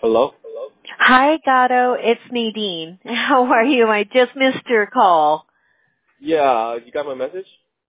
Hello? Hi, Gato. It's Nadine. How are you? I just missed your call. Yeah, you got my message?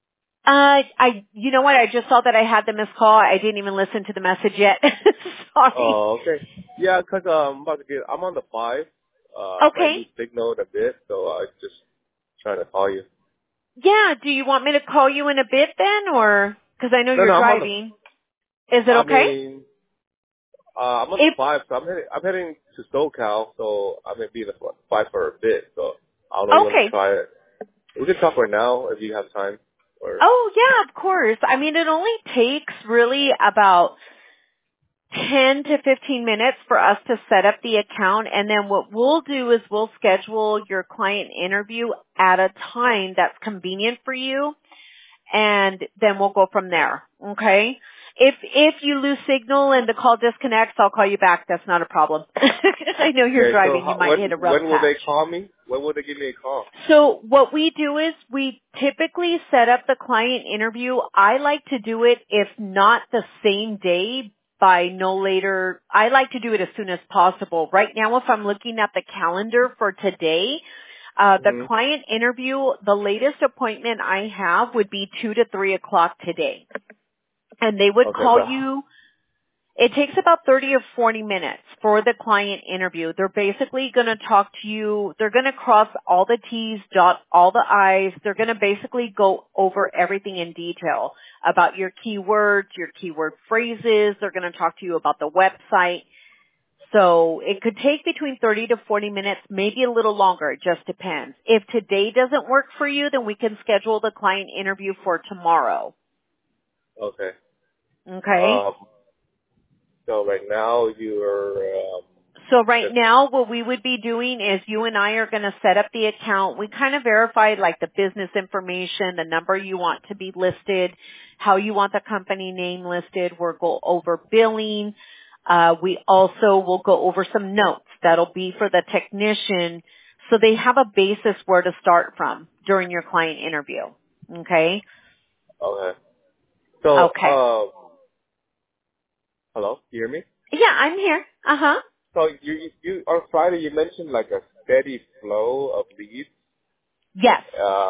You know what? I just saw that I had the missed call. I didn't even listen to the message yet. Sorry. Oh, okay. Yeah, 'cause I'm on the 5. Might Okay. lose signal in a bit, so I just trying to call you. Yeah. Do you want me to call you in a bit then, or because I know No, you're I'm on driving? Is it I okay? mean, I'm on the If 5, so I'm heading to SoCal, so I may be in the 5 for a bit, so I don't know if you want to okay. try it. We can talk right now if you have time, or... Oh yeah, of course. I mean, it only takes really about 10 to 15 minutes for us to set up the account, and then what we'll do is we'll schedule your client interview at a time that's convenient for you, and then we'll go from there. Okay? If you lose signal and the call disconnects, I'll call you back. That's not a problem. I know you're Okay, so driving. You might hit a rough when will they patch. call me? When will they give me a call? So what we do is we typically set up the client interview. I like to do it, if not the same day, by no later. I like to do it as soon as possible. Right now, if I'm looking at the calendar for today, the Mm-hmm. client interview, the latest appointment I have would be 2 to 3 o'clock today. And they would Okay, call so... you. It takes about 30 or 40 minutes for the client interview. They're basically going to talk to you. They're going to cross all the T's, dot all the I's. They're going to basically go over everything in detail about your keywords, your keyword phrases. They're going to talk to you about the website. So it could take between 30 to 40 minutes, maybe a little longer. It just depends. If today doesn't work for you, then we can schedule the client interview for tomorrow. Okay. Okay? So right now you're So right just now what we would be doing is you and I are going to set up the account. We kind of verify like the business information, the number you want to be listed, how you want the company name listed. We'll go over billing. We also will go over some notes that'll be for the technician so they have a basis where to start from during your client interview. Okay? okay. So Okay. hello, you hear me? Yeah, I'm here. Uh-huh. So you on Friday you mentioned like a steady flow of leads. Yes.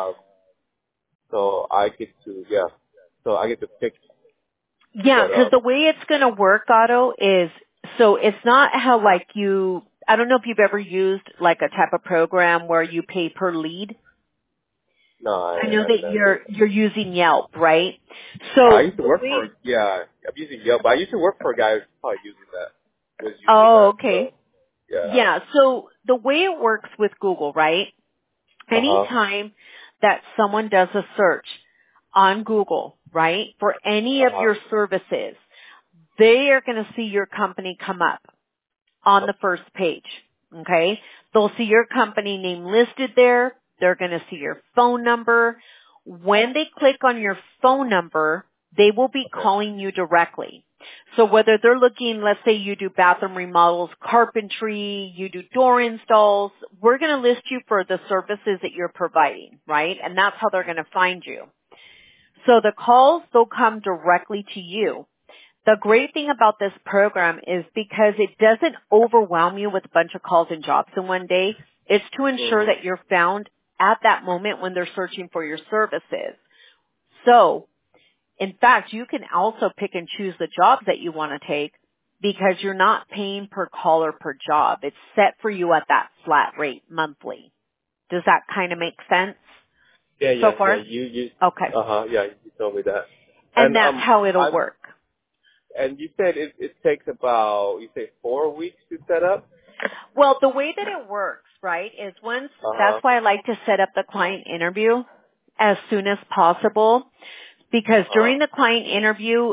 So I get to So I get to pick Yeah, what because the way it's going to work, Otto, is so it's not how like you. I don't know if you've ever used like a type of program where you pay per lead. No, I know I that never. you're using Yelp, right? I So used to the work way. for I'm using Yelp, but I used to work for a guy who's probably using that. Was using Oh, that. okay. So yeah. Yeah. So the way it works with Google, right? Uh huh. Anytime that someone does a search on Google, right, for any Uh of huh. your services, they are going to see your company come up on the first page. Okay? They'll see your company name listed there. They're going to see your phone number. When they click on your phone number, they will be Okay. calling you directly. So whether they're looking, let's say you do bathroom remodels, carpentry, you do door installs, we're going to list you for the services that you're providing, right? And that's how they're going to find you. So the calls, they'll come directly to you. The great thing about this program is because it doesn't overwhelm you with a bunch of calls and jobs in one day. It's to ensure Mhm. that you're found at that moment when they're searching for your services. So, in fact, you can also pick and choose the jobs that you want to take because you're not paying per call or per job. It's set for you at that flat rate monthly. Does that kind of make sense so Yeah. far? You. Okay. Yeah. You told me that. And And that's how it'll I'm work. And you said it takes about, you say 4 weeks to set up? Well, the way that it works, right, is that's Uh-huh. why I like to set up the client interview as soon as possible because Uh-huh. during the client interview,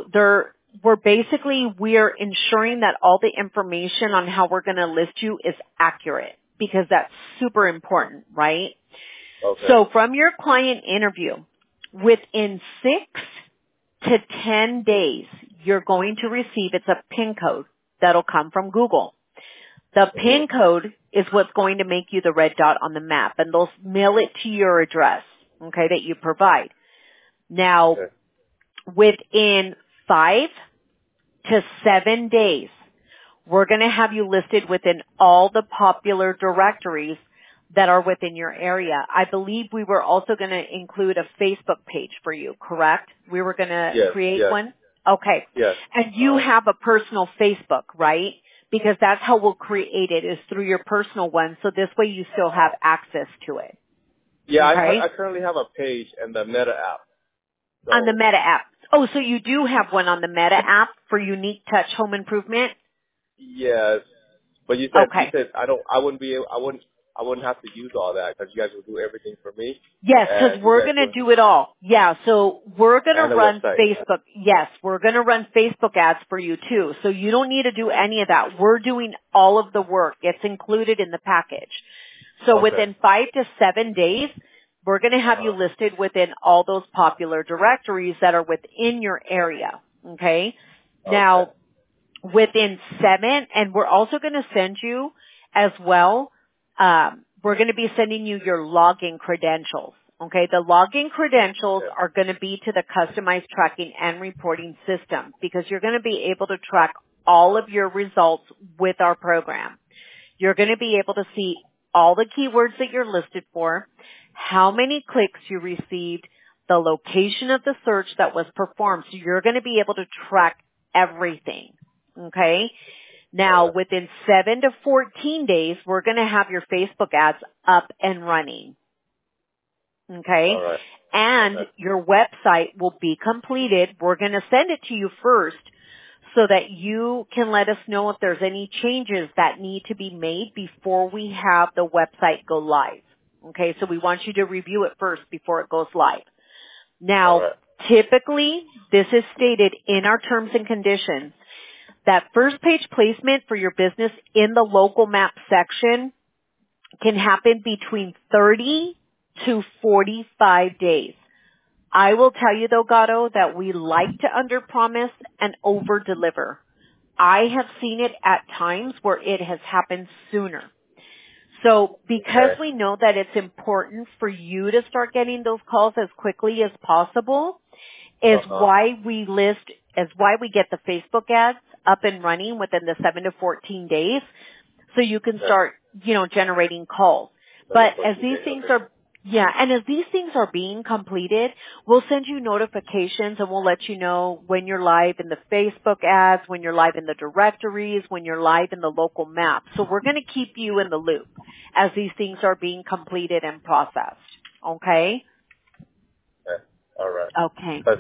we're ensuring that all the information on how we're going to list you is accurate because that's super important, right? Okay. So from your client interview, within 6 to 10 days, you're going to receive, it's a PIN code that'll come from Google. The Mm-hmm. PIN code is what's going to make you the red dot on the map, and they'll mail it to your address, okay, that you provide. Now, Okay. within 5 to 7 days, we're going to have you listed within all the popular directories that are within your area. I believe we were also going to include a Facebook page for you, correct? We were going to create one? Okay. Yes. And you have a personal Facebook, right? Because that's how we'll create it, is through your personal one, so this way you still have access to it. Yeah, Okay? I currently have a page in the Meta app. So, On the Meta app. Oh, so you do have one on the Meta app for Unique Touch Home Improvement? yes. But you Okay. said I wouldn't have to use all that because you guys will do everything for me. Yes, because And you we're guys going to will, do it all. Yeah, so we're going and to a run website. Facebook. Yes, we're going to run Facebook ads for you too. So you don't need to do any of that. We're doing all of the work. It's included in the package. So Okay. within 5 to 7 days, we're going to have you listed within all those popular directories that are within your area. Okay? Now, within 7, and we're also going to send you as well, we're going to be sending you your login credentials. Okay, the login credentials are going to be to the customized tracking and reporting system because you're going to be able to track all of your results with our program. You're going to be able to see all the keywords that you're listed for, how many clicks you received, the location of the search that was performed. So you're going to be able to track everything. Okay? Now, within 7 to 14 days, we're going to have your Facebook ads up and running. Okay? All right. And your website will be completed. We're going to send it to you first so that you can let us know if there's any changes that need to be made before we have the website go live. Okay? So we want you to review it first before it goes live. Now, typically, this is stated in our terms and conditions that first page placement for your business in the local map section can happen between 30 to 45 days. I will tell you though, Gato, that we like to underpromise and overdeliver. I have seen it at times where it has happened sooner. So because we know that it's important for you to start getting those calls as quickly as possible, is why we get the Facebook ads up and running within the 7 to 14 days so you can start, generating calls. But as these things are being completed, we'll send you notifications and we'll let you know when you're live in the Facebook ads, when you're live in the directories, when you're live in the local map. So we're going to keep you in the loop as these things are being completed and processed. Okay? All right. Okay. Because,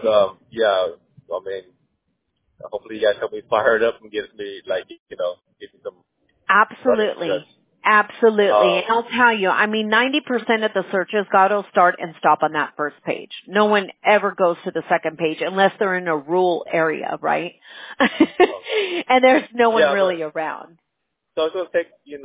I mean, hopefully you guys help me fire it up and get me, give me some running Absolutely. stress. Absolutely. And I'll tell you, 90% of the searches, Gato, start and stop on that first page. No one ever goes to the second page unless they're in a rural area, right? And there's no one really around. So it's going to take, you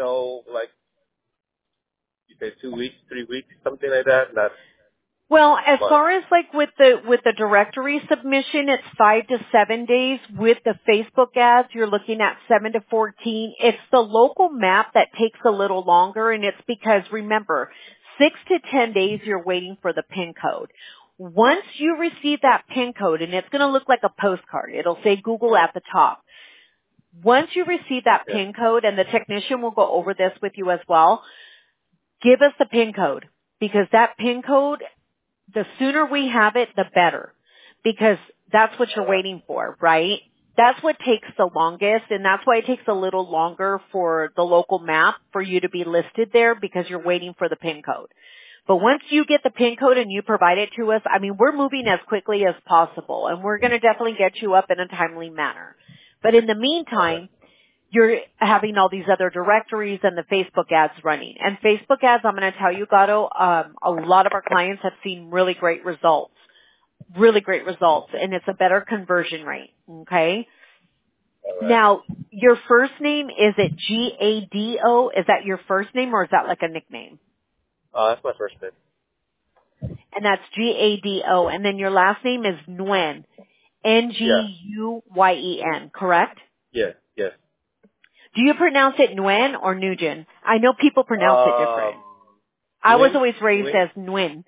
say 2 weeks, 3 weeks, something like that. Well, as far as with the directory submission, it's 5 to 7 days. With the Facebook ads, you're looking at 7 to 14. It's the local map that takes a little longer, and it's because, remember, 6 to 10 days you're waiting for the PIN code. Once you receive that PIN code, and it's going to look like a postcard, it'll say Google at the top. Once you receive that PIN code, and the technician will go over this with you as well, give us the PIN code, because that PIN code, the sooner we have it, the better, because that's what you're waiting for, right? That's what takes the longest, and that's why it takes a little longer for the local map for you to be listed there, because you're waiting for the PIN code. But once you get the PIN code and you provide it to us, we're moving as quickly as possible, and we're going to definitely get you up in a timely manner. But in the meantime, you're having all these other directories and the Facebook ads running. And Facebook ads, I'm going to tell you, Gato, a lot of our clients have seen really great results. Really great results. And it's a better conversion rate. Okay? Now, your first name, is it G-A-D-O? Is that your first name or is that like a nickname? That's my first name. And that's G-A-D-O. And then your last name is Nguyen. N-G-U-Y-E-N, correct? Yes. Do you pronounce it Nguyen or Nugent? I know people pronounce it different. I was always raised as Nguyen.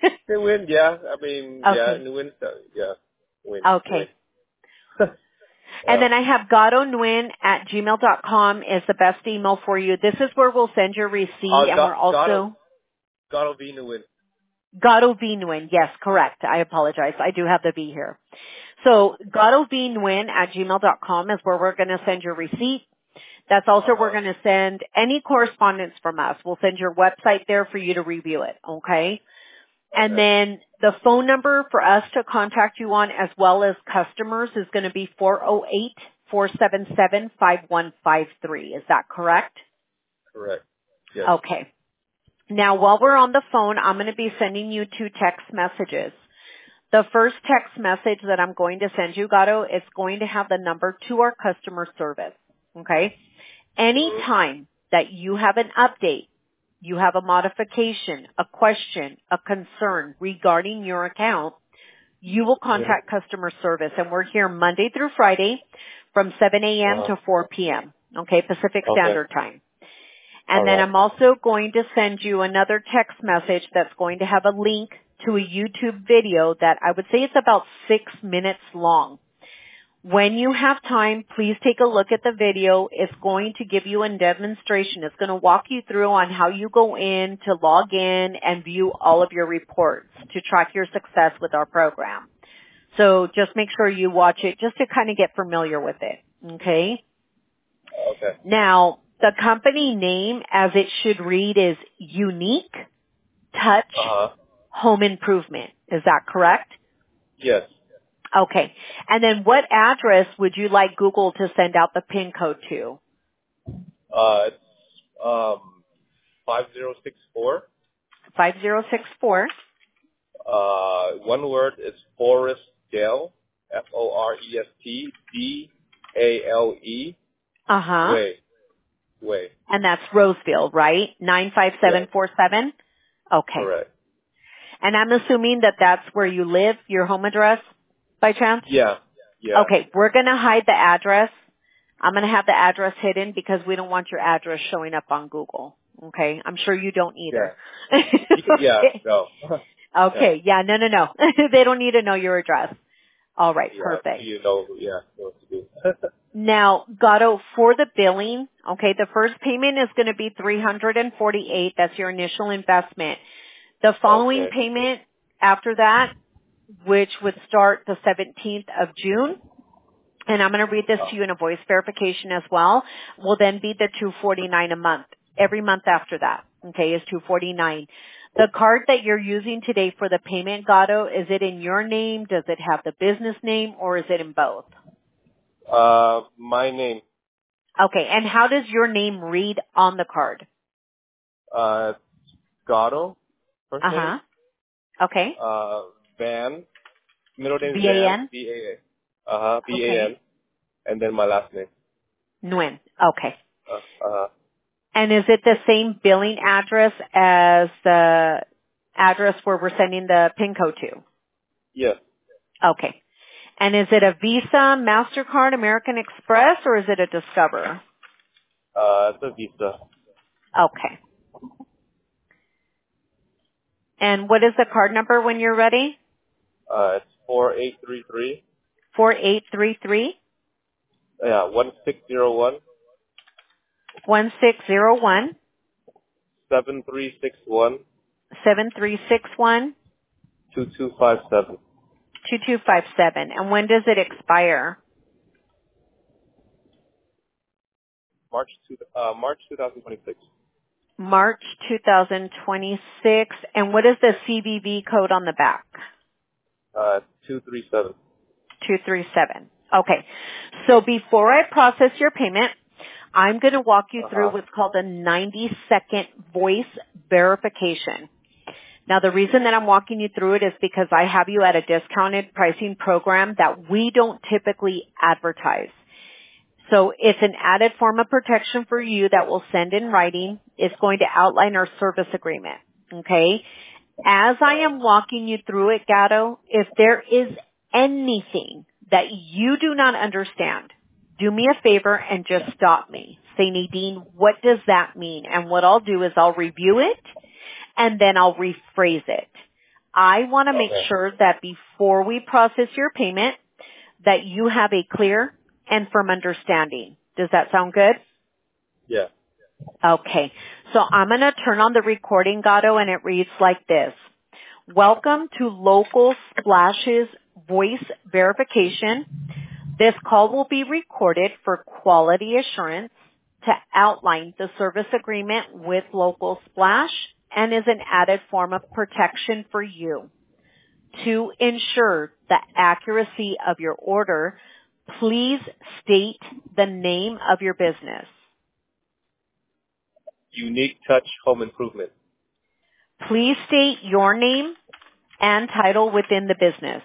Nguyen, yeah. Nguyen, Okay. Nguyen. Okay. And then I have GatoNuin@gmail.com is the best email for you. This is where we'll send your receipt, and we're also Gato V Nguyen. Gato V Nguyen. Yes, correct. I apologize. I do have the V here. So GatoVNuin@gmail.com is where we're going to send your receipt. That's also where we're going to send any correspondence from us. We'll send your website there for you to review it. Okay. And then the phone number for us to contact you on as well as customers is going to be 408-477-5153. Is that correct? Correct. Yes. Okay. Now, while we're on the phone, I'm going to be sending you 2 text messages. The first text message that I'm going to send you, Gato, is going to have the number to our customer service. Okay? Anytime that you have an update, you have a modification, a question, a concern regarding your account, you will contact customer service. And we're here Monday through Friday from 7 a.m. to 4 p.m. Okay, Pacific Standard Time. And then I'm also going to send you another text message that's going to have a link to a YouTube video that I would say it's about 6 minutes long. When you have time, please take a look at the video. It's going to give you a demonstration. It's going to walk you through on how you go in to log in and view all of your reports to track your success with our program. So just make sure you watch it just to kind of get familiar with it. Okay? Okay. Now, the company name, as it should read, is Unique Touch Home Improvement. Is that correct? Yes. Okay. And then what address would you like Google to send out the PIN code to? It's 5064. 5064. One word is Forestdale. Forestdale. Way. And that's Roseville, right? 95747? Okay. Correct. And I'm assuming that that's where you live, your home address, by chance? Yeah. Okay, we're going to hide the address. I'm going to have the address hidden because we don't want your address showing up on Google. Okay? I'm sure you don't either. No. Okay, no. They don't need to know your address. All right, perfect. You know what to do. Now, Gato, for the billing, okay, the first payment is going to be $348. That's your initial investment. The following payment after that, which would start the 17th of June, and I'm going to read this to you in a voice verification as well, will then be the $249 a month. Every month after that, okay, is $249. The card that you're using today for the payment, Gato, is it in your name? Does it have the business name, or is it in both? My name. Okay, and how does your name read on the card? Gato. First name. Okay. Van. Middle name is V-A-N? B-A-N. B-A-N. And then my last name. Nguyen. Okay. And is it the same billing address as the address where we're sending the PIN code to? Yes. Okay. And is it a Visa, MasterCard, American Express, or is it a Discover? It's a Visa. Okay. And what is the card number when you're ready? It's 4833. 4833? Yeah, 1601. 1601. 7361. 7361. 2257. 2257. And when does it expire? March 2026. March 2026. And what is the CVV code on the back? 237. 237. Okay. So before I process your payment, I'm going to walk you through what's called a 90-second voice verification. Now, the reason that I'm walking you through it is because I have you at a discounted pricing program that we don't typically advertise. So it's an added form of protection for you that we'll send in writing. It's going to outline our service agreement. Okay? As I am walking you through it, Gato, if there is anything that you do not understand, do me a favor and just stop me. Say, Nadine, what does that mean? And what I'll do is I'll review it and then I'll rephrase it. I want to make sure that before we process your payment, that you have a clear, and firm understanding. Does that sound good? Yeah. Okay. So I'm going to turn on the recording, Gato, and it reads like this. Welcome to Local Splash's voice verification. This call will be recorded for quality assurance to outline the service agreement with Local Splash and is an added form of protection for you. To ensure the accuracy of your order, please state the name of your business. Unique Touch Home Improvement. Please state your name and title within the business.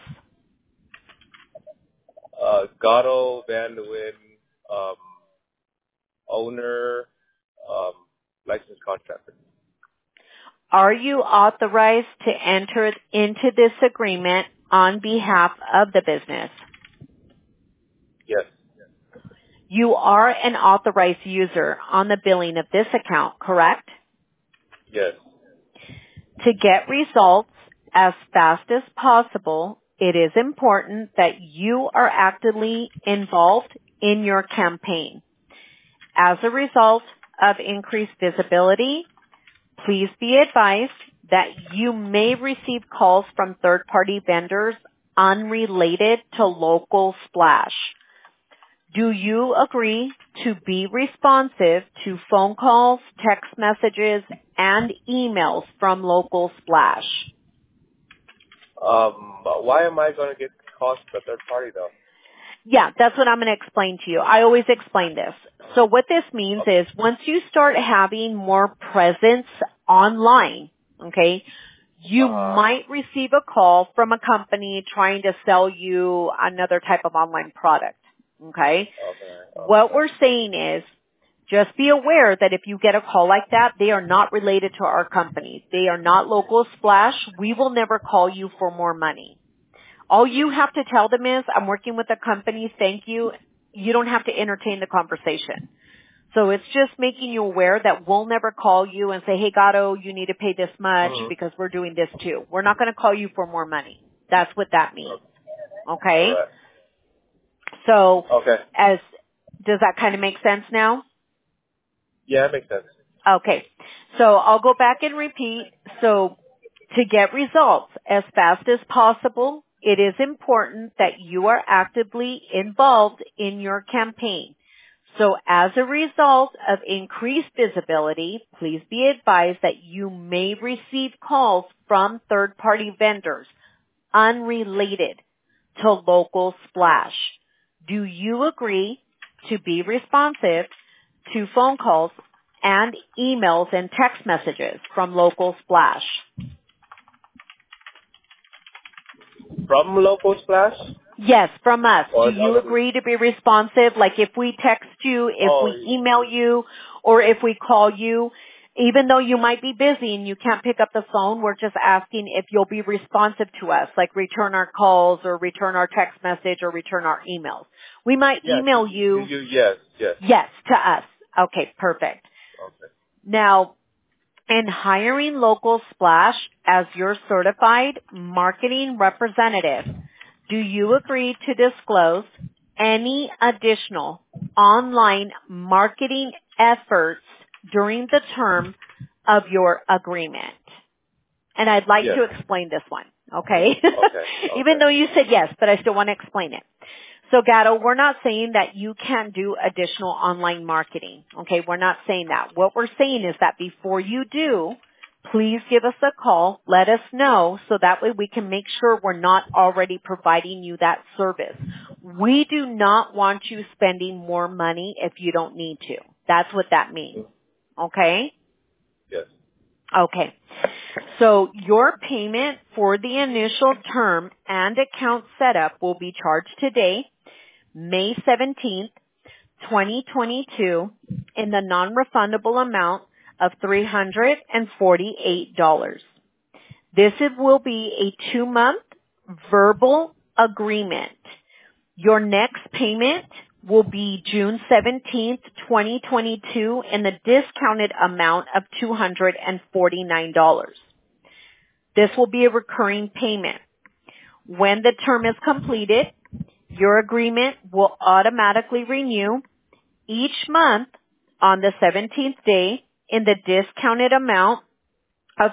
Gato Van Nguyen, owner, licensed contractor. Are you authorized to enter into this agreement on behalf of the business? Yes. You are an authorized user on the billing of this account, correct? Yes. To get results as fast as possible, it is important that you are actively involved in your campaign. As a result of increased visibility, please be advised that you may receive calls from third-party vendors unrelated to Local Splash. Do you agree to be responsive to phone calls, text messages, and emails from Local Splash? Why am I going to get calls from the third party though? Yeah, that's what I'm going to explain to you. I always explain this. So what this means is once you start having more presence online, okay, you might receive a call from a company trying to sell you another type of online product, okay? What we're saying is just be aware that if you get a call like that, they are not related to our company. They are not Local Splash. We will never call you for more money. All you have to tell them is, I'm working with a company, thank you. You don't have to entertain the conversation. So it's just making you aware that we'll never call you and say, hey, Gato, you need to pay this much because we're doing this too. We're not going to call you for more money. That's what that means. Okay? Right. So, does that kind of make sense now? Yeah, it makes sense. Okay. So I'll go back and repeat. So to get results as fast as possible, it is important that you are actively involved in your campaign. So as a result of increased visibility, please be advised that you may receive calls from third-party vendors unrelated to Local Splash. Do you agree to be responsive to phone calls and emails and text messages from Local Splash? From Local Splash? Yes, from us. Do you agree to be responsive? Like if we text you, if we email you, or if we call you, even though you might be busy and you can't pick up the phone, we're just asking if you'll be responsive to us, like return our calls or return our text message or return our emails. We might email you. Yes. Yes, to us. Okay, perfect. Okay. Now, in hiring Local Splash as your certified marketing representative, do you agree to disclose any additional online marketing efforts during the term of your agreement? And I'd like to explain this one, okay? Even though you said yes, but I still want to explain it. So, Gato, we're not saying that you can't do additional online marketing, okay? We're not saying that. What we're saying is that before you do, please give us a call. Let us know so that way we can make sure we're not already providing you that service. We do not want you spending more money if you don't need to. That's what that means. Okay? Yes. Okay. So your payment for the initial term and account setup will be charged today, May 17th, 2022, in the non-refundable amount of $348. This will be a 2-month verbal agreement. Your next payment will be June 17th, 2022, in the discounted amount of $249. This will be a recurring payment. When the term is completed, your agreement will automatically renew each month on the 17th day in the discounted amount of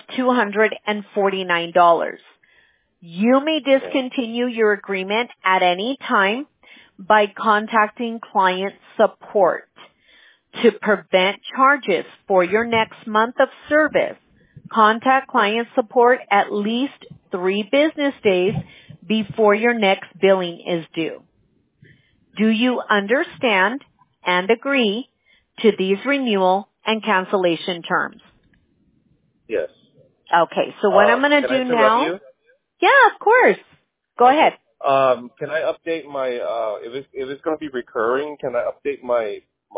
$249. You may discontinue your agreement at any time by contacting client support. To prevent charges for your next month of service, contact client support at least 3 business days before your next billing is due. Do you understand and agree to these renewal and cancellation terms? Yes. Okay, so what I'm going to do now... You? Yeah, of course. Go ahead. Can I update my, if it's going to be recurring, can I update my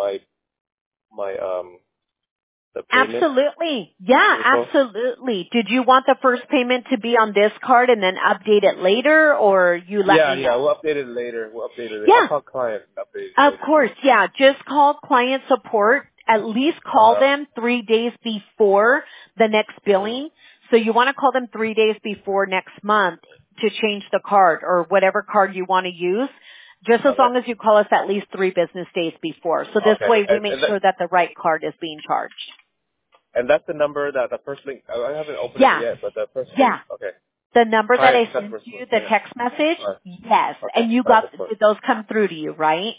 the payment? Absolutely. Yeah, absolutely. Did you want the first payment to be on this card and then update it later, or you let me know? Yeah, we'll update it later. Yeah. I'll call client and update it Of later. course, yeah. Just call client support. At least call them 3 days before the next billing. So you want to call them 3 days before next month to change the card or whatever card you want to use. Just as long as you call us at least 3 business days before. So this way we make sure that the right card is being charged. And that's the number that the first link, I haven't opened it yet, but the first link, okay. The number that I sent you, the text message, yes. Okay. And you got, did those come through to you, right?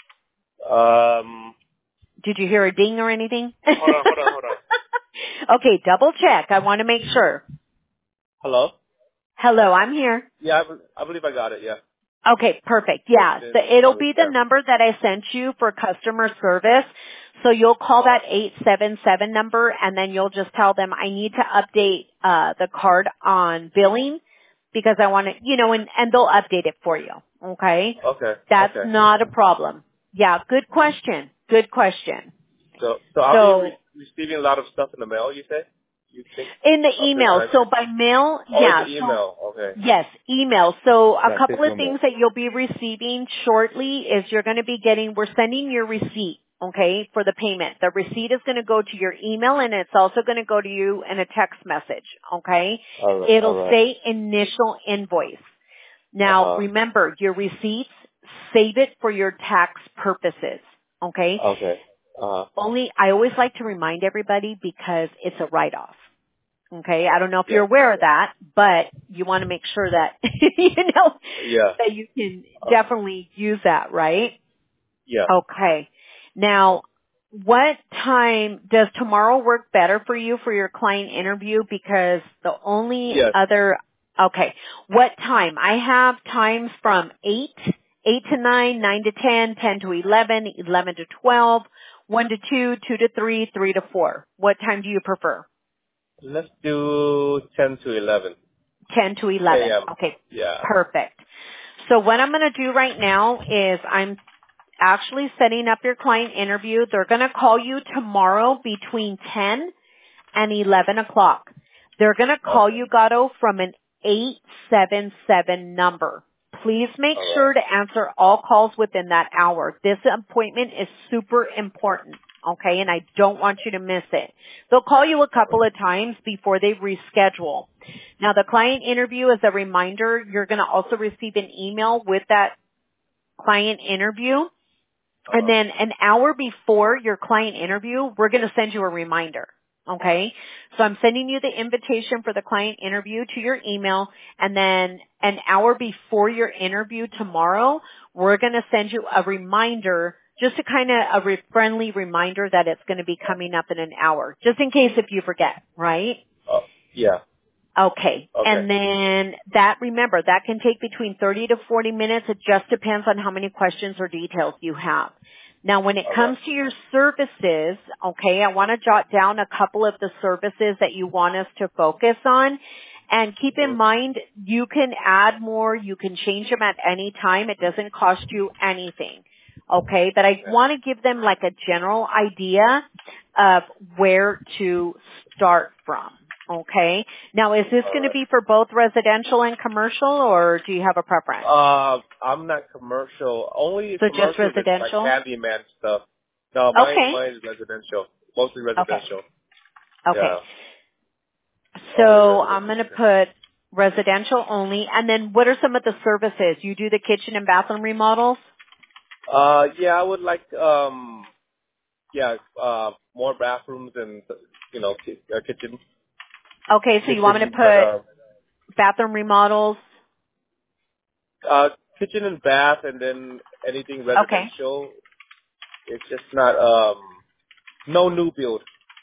Did you hear a ding or anything? Hold on. Okay, double check. I want to make sure. Hello? Hello, I'm here. Yeah, I believe I got it, yeah. Okay, perfect. Yeah, it'll be the number that I sent you for customer service. So you'll call that 877 number and then you'll just tell them I need to update the card on billing because I want to, and they'll update it for you. Okay? Okay. That's not a problem. Yeah, good question. Good question. So I'll be receiving a lot of stuff in the mail, you say? You think? In the email. So by mail, yeah. The email, okay. Yes, email. So a couple of things that you'll be receiving shortly is you're going to be we're sending your receipt, okay, for the payment. The receipt is going to go to your email and it's also going to go to you in a text message, okay? It'll say initial invoice. Now, remember, your receipts, save it for your tax purposes, okay? Okay. I always like to remind everybody because it's a write-off. Okay, I don't know if you're aware of that, but you want to make sure that, that you can definitely use that, right? Yeah. Okay. Now, what time does tomorrow work better for you for your client interview? Because the only okay, what time? I have times from 8 to 9, 9 to 10, 10 to 11, 11 to 12, 1 to 2, 2 to 3, 3 to 4. What time do you prefer? Let's do 10 to 11. 10 to 11. Okay. Yeah. Perfect. So what I'm going to do right now is I'm actually setting up your client interview. They're going to call you tomorrow between 10 and 11 o'clock. They're going to call you, Gato, from an 877 number. Please make sure to answer all calls within that hour. This appointment is super important. Okay, and I don't want you to miss it. They'll call you a couple of times before they reschedule. Now, the client interview, as a reminder, you're going to also receive an email with that client interview. And then an hour before your client interview, we're going to send you a reminder. Okay, so I'm sending you the invitation for the client interview to your email, and then an hour before your interview tomorrow, we're going to send you a reminder, just a kind of a friendly reminder that it's going to be coming up in an hour, just in case if you forget, right? Yeah. Okay. And then remember, that can take between 30 to 40 minutes. It just depends on how many questions or details you have. Now, when it comes to your services, okay, I want to jot down a couple of the services that you want us to focus on. And keep in mind, you can add more, you can change them at any time. It doesn't cost you anything. Okay, but I want to give them like a general idea of where to start from. Okay. Now, is this going to be for both residential and commercial, or do you have a preference? I'm not commercial. Only so commercial just residential? Like handyman stuff. No, mine is residential. Mostly residential. Okay. So I'm going to put Residential only. And then what are some of the services? You do the kitchen and bathroom remodels? Yeah, I would like, more bathrooms and, kitchen. Okay, so you want me to put bathroom remodels? Kitchen and bath, and then anything residential. Okay. It's just not, no new build.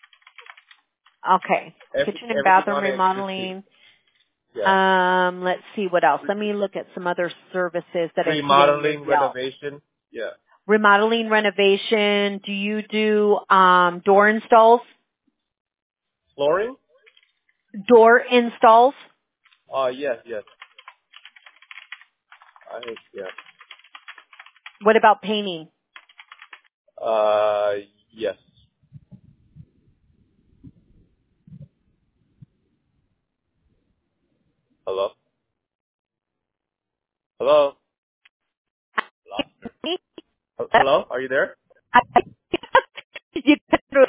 Okay. Kitchen and Everything bathroom on it is remodeling. yeah. Let's see what else. Let me look at some other services that I see on your Remodeling, Yelp. renovation. Yeah. Remodeling, renovation. Do you do door installs? Flooring? Door installs? Yes. Yeah. What about painting? Yes. Hello? Hello? Lost her. Hello? Are you there? You put through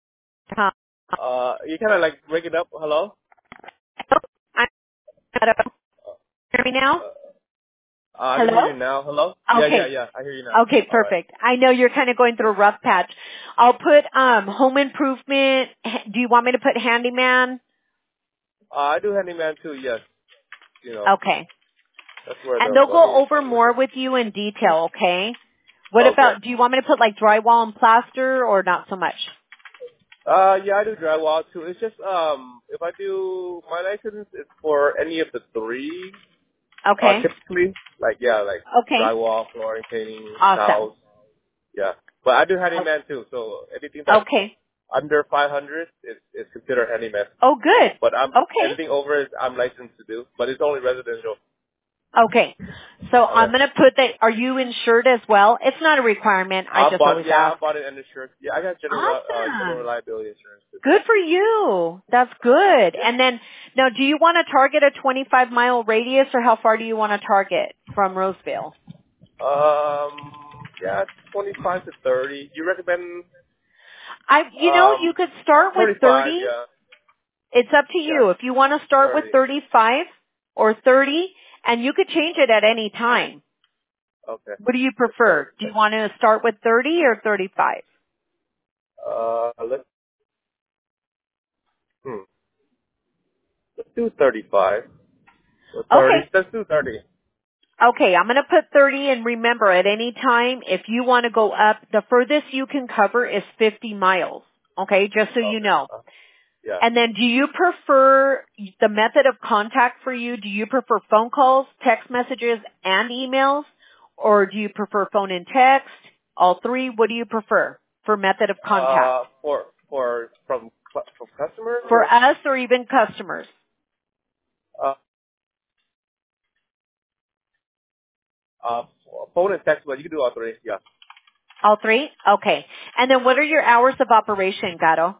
You kind of like break it up. Hello? I'm hear me now? I can hear Hello? you now. Hello? Okay. Yeah. I hear you now. Okay, All right. perfect. I know you're kind of going through a rough patch. I'll put home improvement. Do you want me to put handyman? I do handyman too, yes. Okay. That's where And the they'll money go is. over more with you in detail, okay? What Okay. about, do you want me to put like drywall and plaster or not so much? Yeah, I do drywall too. It's just, if I do, my license is for any of the three, Okay. typically. Like Okay. drywall, flooring, painting, Awesome. tiles. Yeah. But I do handyman too, so anything that's Okay. under 500 is considered handyman. Oh, good. But Okay. anything over it, I'm licensed to do, but it's only residential. Okay. So I'm Okay. going to put that, are you insured as well? It's not a requirement. I just always I ask. bought it and insurance. Yeah, I got general Awesome. liability insurance too. Good for you. That's good. And then, now do you want to target a 25-mile radius or how far do you want to target from Roseville? Yeah, 25 to 30. You recommend, You could start with 35, 30. yeah. It's up to Yeah, you. If you want to start with 30. 35 or 30, and you could change it at any time. Okay. What do you Let's start. prefer? Do you want to start with 30 or 35? Let's, let's do 35. Or 30. Okay. Let's do 30. Okay, I'm going to put 30 and remember at any time if you want to go up, the furthest you can cover is 50 miles. Okay, just so you Okay. know. Yeah. And then do you prefer the method of contact for you? Do you prefer phone calls, text messages, and emails? Or do you prefer phone and text? All three? What do you prefer for method of contact? From customers For or, us or even customers? uh, phone and text, but you can do all three. Yeah. All three? Okay. And then what are your hours of operation, Gato?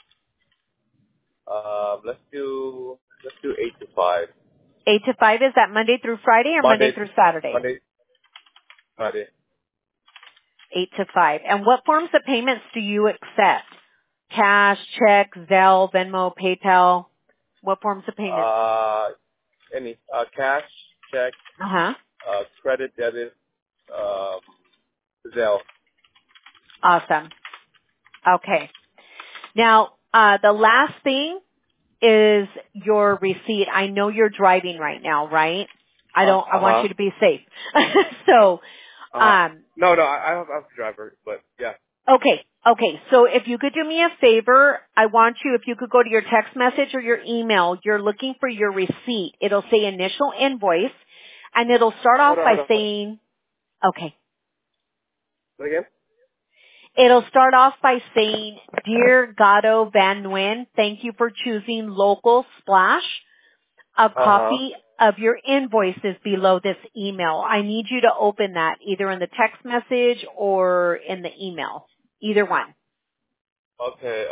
Let's do 8 to 5. 8 to 5, is that Monday through Friday or Monday through Saturday? Monday, Friday. 8 to 5. And what forms of payments do you accept? Cash, check, Zelle, Venmo, PayPal? What forms of payment? Any, cash, check, Uh-huh. credit, debit, Zelle. Awesome. Okay. Now, the last thing is your receipt. I know you're driving right now, right? I want you to be safe. So, No, I have a driver, but yeah. okay. So if you could do me a favor, I want you, if you could go to your text message or your email, you're looking for your receipt. It'll say initial invoice, and it'll start off by saying, okay. Say again? It'll start off by saying, Dear Gato Van Nguyen, thank you for choosing Local Splash. A copy of your invoice is below this email. I need you to open that either in the text message or in the email. Either one. Okay,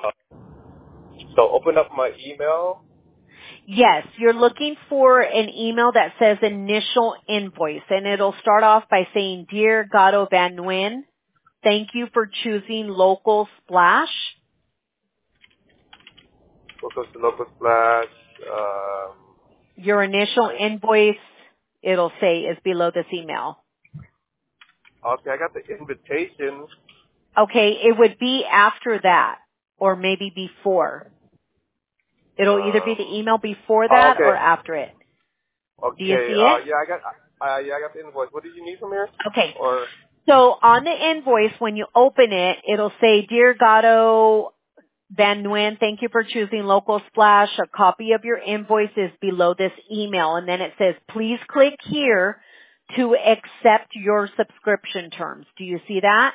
so open up my email. Yes, you're looking for an email that says initial invoice, and it'll start off by saying, Dear Gato Van Nguyen, thank you for choosing Local Splash. Local Splash, Your initial invoice, it'll say, is below this email. Okay, I got the invitation. Okay, it would be after that, or maybe before. It'll either be the email before that or after it. Okay. Do you see it? Yeah, I got the invoice. What did you need from here? Okay. So on the invoice, when you open it, it'll say, Dear Gatto Van Nguyen, thank you for choosing Local Splash. A copy of your invoice is below this email. And then it says, please click here to accept your subscription terms. Do you see that?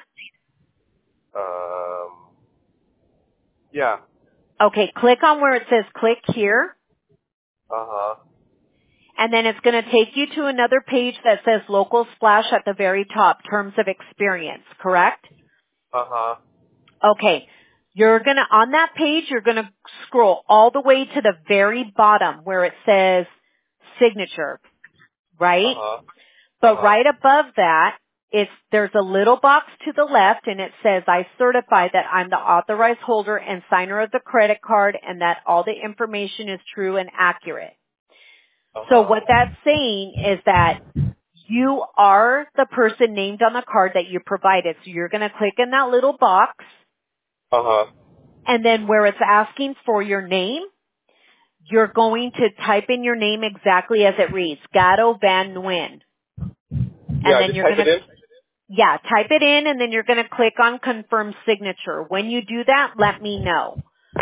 Yeah. Okay, click on where it says click here. Uh-huh. And then it's going to take you to another page that says Local Splash at the very top, Terms of Experience, correct? Uh-huh. Okay. On that page, you're going to scroll all the way to the very bottom where it says Signature, right? Uh-huh. But right above that, there's a little box to the left and it says, I certify that I'm the authorized holder and signer of the credit card and that all the information is true and accurate. So what that's saying is that you are the person named on the card that you provided. So you're going to click in that little box. Uh-huh. And then where it's asking for your name, you're going to type in your name exactly as it reads, Gatto Van Nguyen. Yeah, and then you're going to type it in and then you're going to click on confirm signature. When you do that, let me know.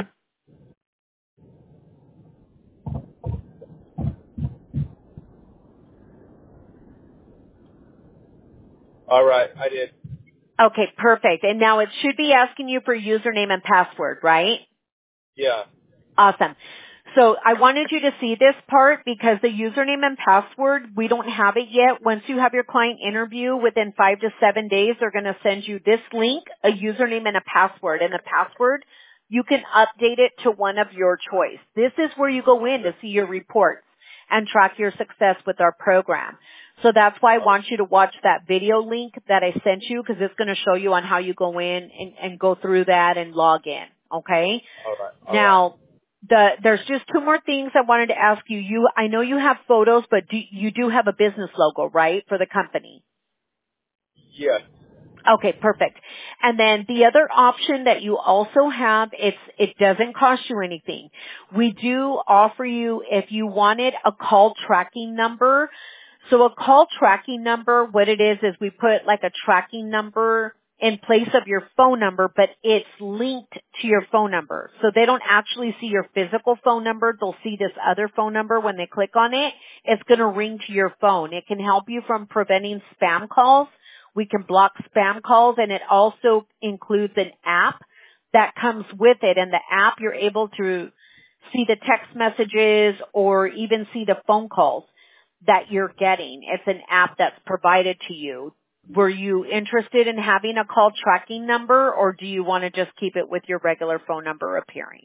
All right, I did. Okay, perfect. And now it should be asking you for username and password, right? Yeah. Awesome. So I wanted you to see this part because the username and password, we don't have it yet. Once you have your client interview within 5 to 7 days, they're going to send you this link, a username and a password. And the password, you can update it to one of your choice. This is where you go in to see your reports and track your success with our program. So that's why I want you to watch that video link that I sent you because it's going to show you on how you go in and go through that and log in. Okay? All right. Now, there's just two more things I wanted to ask you. I know you have photos, but you do have a business logo, right, for the company? Yes. Okay, perfect. And then the other option that you also have, it doesn't cost you anything. We do offer you, if you wanted a call tracking number. So a call tracking number, what it is we put like a tracking number in place of your phone number, but it's linked to your phone number. So they don't actually see your physical phone number. They'll see this other phone number when they click on it. It's going to ring to your phone. It can help you from preventing spam calls. We can block spam calls, and it also includes an app that comes with it. And the app, you're able to see the text messages or even see the phone calls that you're getting. It's an app that's provided to you. Were you interested in having a call tracking number, or do you want to just keep it with your regular phone number appearing?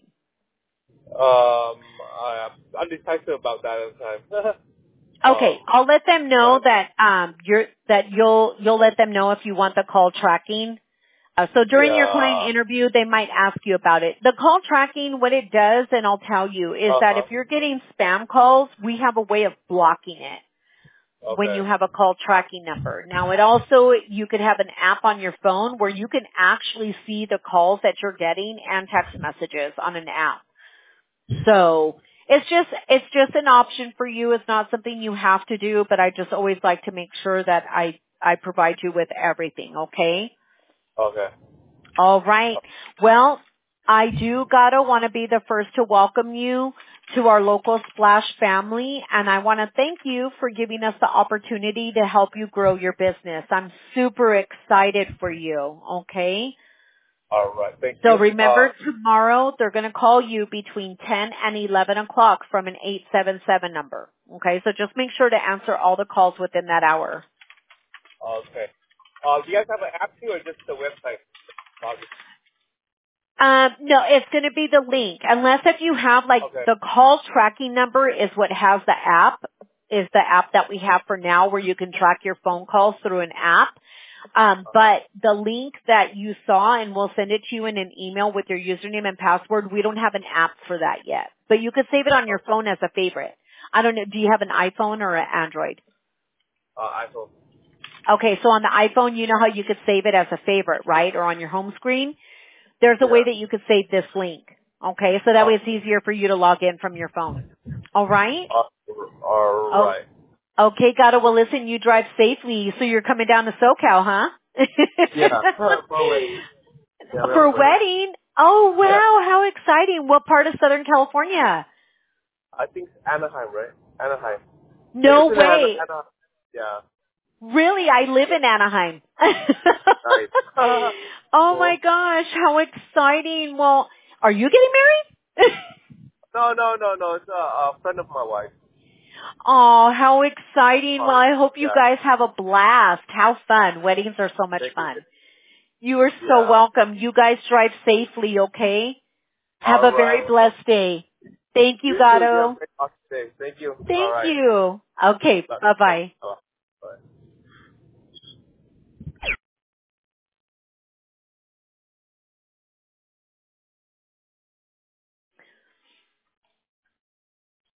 I'm decisive about that at the time. Okay, I'll let them know that you'll let them know if you want the call tracking. So during your client interview, they might ask you about it. The call tracking, what it does, and I'll tell you, is that if you're getting spam calls, we have a way of blocking it. When you have a call tracking number. Now you could have an app on your phone where you can actually see the calls that you're getting and text messages on an app. So it's just an option for you. It's not something you have to do, but I just always like to make sure that I provide you with everything, okay? Okay. All right. Well, I do want to be the first to welcome you to our Local Splash family, and I want to thank you for giving us the opportunity to help you grow your business. I'm super excited for you, okay? All right. Thank you. So remember, tomorrow they're going to call you between 10 and 11 o'clock from an 877 number, okay? So just make sure to answer all the calls within that hour. Okay. Do you guys have an app too, or just the website? No, it's going to be the link. Unless if you have the call tracking number is what has the app, is the app that we have for now where you can track your phone calls through an app. But the link that you saw, and we'll send it to you in an email with your username and password, we don't have an app for that yet. But you could save it on your phone as a favorite. I don't know. Do you have an iPhone or an Android? iPhone. Okay, so on the iPhone, you know how you could save it as a favorite, right? Or on your home screen? There's a way that you could save this link. Okay, so that way it's easier for you to log in from your phone. All right? All right. Okay, Gato. Well, listen, you drive safely, so you're coming down to SoCal, huh? Yeah, for a wedding. Yeah, For a wedding? Oh, wow, how exciting. What part of Southern California? I think Anaheim, right? Anaheim. No way. Anaheim. Yeah. Really? I live in Anaheim. Nice. Oh my gosh, how exciting. Well, are you getting married? No. It's a friend of my wife. Oh, how exciting. Well, I hope you guys have a blast. How fun. Weddings are so much fun. You are so welcome. You guys drive safely, okay? Have a very blessed day. Thank you, Gato. Thank you. Thank you. Okay, bye-bye.